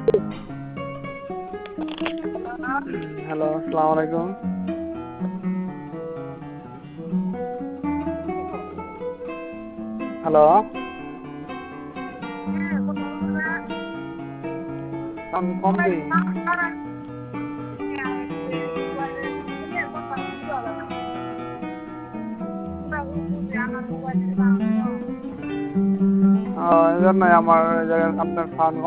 Hello, আসসালামু আলাইকুম। Hello, sound কম দেই। এই জন্যই আমার আপনার সাউন্ড